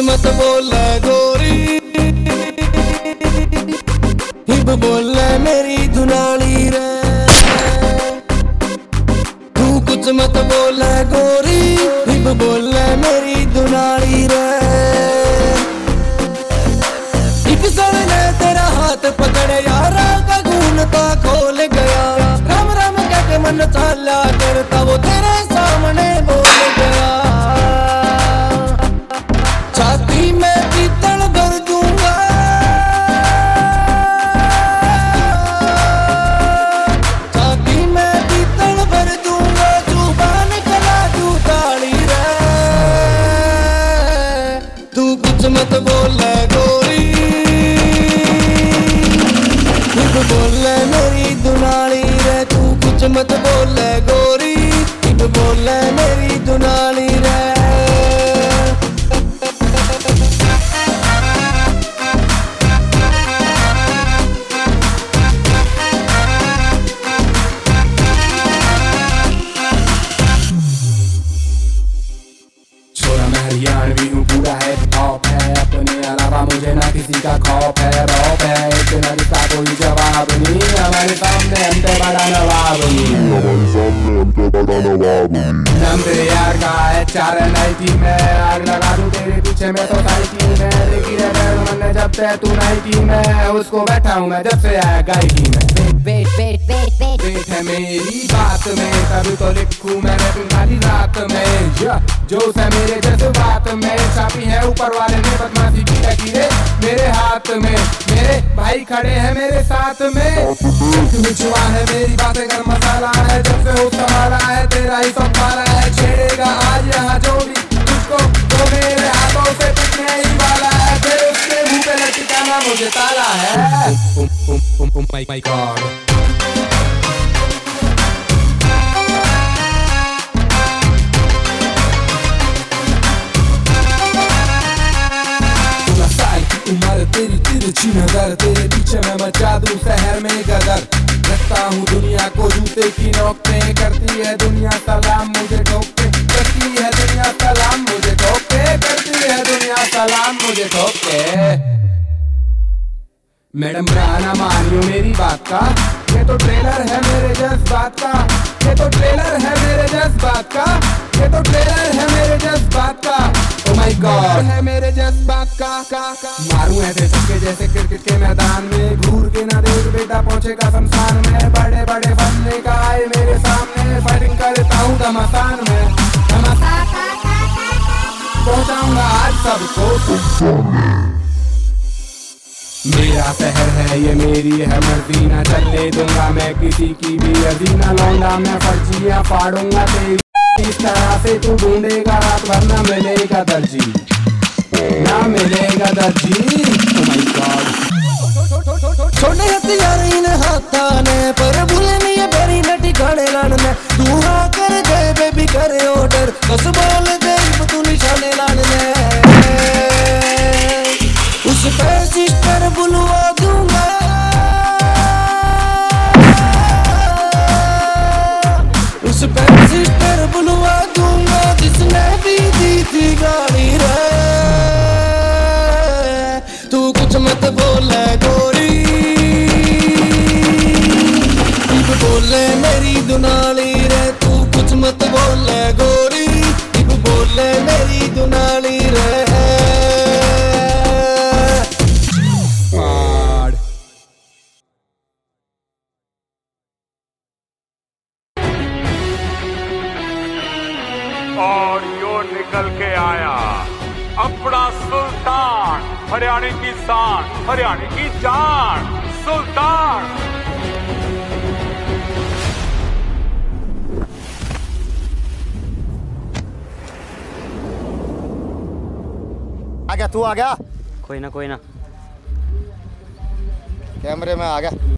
मत बोल गोरी, हिब बोल मेरी दुलाली रे। तू कुछ मत बोल गोरी, हिब बोल मेरी दुलाली रे। एक सड़ ने तेरा हाथ पकड़े यारा का गूंता खोल गया। राम राम कह के मन चाला करता वो तेरे सामने बोल गया। छाती में पीतल भर दूंगा, छाती में पीतल भर दूंगा। जुबान कला तू ताली रे। तू कुछ मत बोल गोरी, हिब बोल मेरी दुलाली रे। तू कुछ मत बोल गोरी, हिब बोल मेरी दुलाली रे। हरियाणवी हूँ, पूरा है टॉप है, अपने अलावा मुझे ना किसी का खौफ है। रौब है इतना रिश्ता कोई जवाब नहीं, हमारे सामने हम पे बड़ा नवाब नहीं। नंबर यार का है 490 में, आग लगा दूं तेरे पीछे में तो साइकिल में। देखी रे मैंने जब से तू नाइटी में, उसको बैठा हूँ मैं जब से आया गायकी में। पेट है मेरी बात में, तभी तो लिखूं मैंने तुम्हारी रात में। जोश है मेरे जज्बात में, छापी है ऊपर वाले ने बदमाशी की लकीरें मेरे हाथ में। मेरे भाई खड़े हैं मेरे साथ में, जुआ है मेरी बातें गरम मसाला है। जब से हो संभाला है तेरा ही सब मारा है। छेड़ेगा आज यहाँ जो भी तुझको, तो मेरे हाथों से पिटने ही वाला है। फिर उसके मुंह पे लटकाना मुझे ताला है। My God. उम्र तेरी तिरछी नजर, तेरे पीछे मैं मचा दूं शहर में गदर। रखता हूँ दुनिया को जूते की नोक पे, करती है दुनिया सलाम मुझे ठोक के। करती है दुनिया सलाम मुझे ठोक के, करती है दुनिया सलाम मुझे ठोक के। मैडम ना मानियो मेरी बात का, ये तो ट्रेलर है मेरे जज्बात का। ये तो ट्रेलर है मेरे जज्बात का, ये तो ट्रेलर है मेरे जज्बात का। ओ माय गॉड है मेरे जज्बात का। मारूं ऐसे छक्के जैसे क्रिकेट के मैदान में, घूर के ना देख बेटा पहुंचेगा शमशान में। बड़े बड़े बनने का आए मेरे सामने, फाइटिंग करता हूँ घमासान में। पहुंचाऊंगा आज सबको। मेरा शहर है ये मेरी है मर्जी, ना चलने दूंगा मैं किसी की भी अर्जी। ना लौंडा मैं फर्जियां फाड़ूंगा तेरी, इस तरह से तू ढूंढेगा रात भर ना मिलेगा दर्जी, ना मिलेगा दर्जी। Oh my God. छोड़े हथियार इन हाथा ने, पर भूले नहीं बेरी न ठिकाने लाने। तू हाँ कर दे बेबी करे ऑर्डर, बस बोल दे तू निशाने लाने। उस पे सिस्टर बुलवा दूंगा, उस पे सिस्टर बुलवा दूंगा, जिसने भी दी थी गाड़ी रे। तू कुछ मत बोल गोरी, हिब बोल मेरी दुलाली रे। तू कुछ मत बोल गोरी, हिब बोल मेरी दुलाली रे। और यो निकल के आया अपना सुल्तान, हरियाणा की शान, हरियाणा की जान, सुल्तान। आ गया, तू आ गया? कोई ना कैमरे में आ गया।